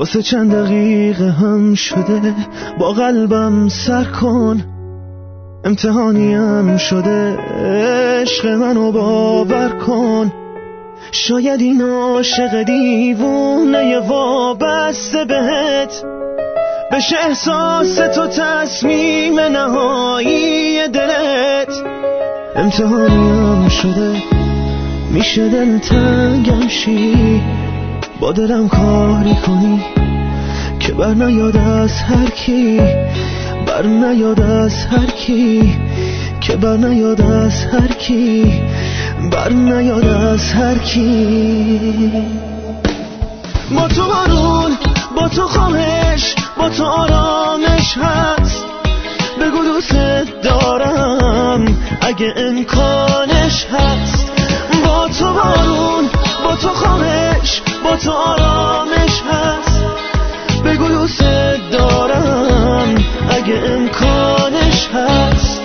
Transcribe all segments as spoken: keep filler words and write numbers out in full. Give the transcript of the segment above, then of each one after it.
واسه چند دقیقه هم شده با قلبم سر کن، امتحانیم شده عشق منو باور کن. شاید این عاشق دیوونه وابسته بهت بشه احساس تو تصمیم نهایی دلت. امتحانیم شده میشه دلتنگم شی، با دلم کاری کنی که بر نیاد از هر کی، بر نیاد از هر کی، که بر نیاد از هر کی، بر نیاد از هر کی. با تو بارون، با تو خواهش، با تو آرامش هست. بگو دوست دارم اگه امکانش هست. با تو بارون، با تو خواهش، با تو آرامش هست. بگو دوست دارم اگه امکانش هست.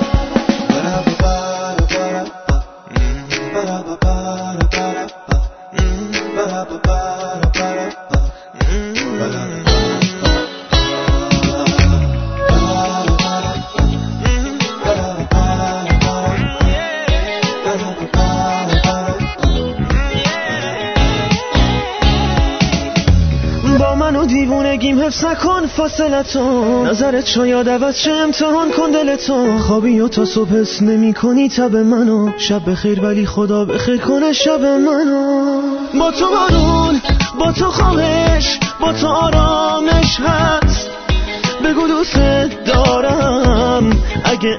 منو دیوونگیم حفظ نکن فاصلتو، نظرت شاید عوض شه امتحان کن دلتو. خوابی و تا صبح حس نمی کنی تب منو، شب بخیر ولی خدا بخیر کنه شب منو. با تو بارون، با تو خواهش، با تو آرامش هست. بگو دوست دارم اگه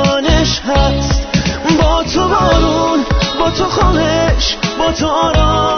امکانش هست. با تو بارون، با تو خواهش، با تو آرامش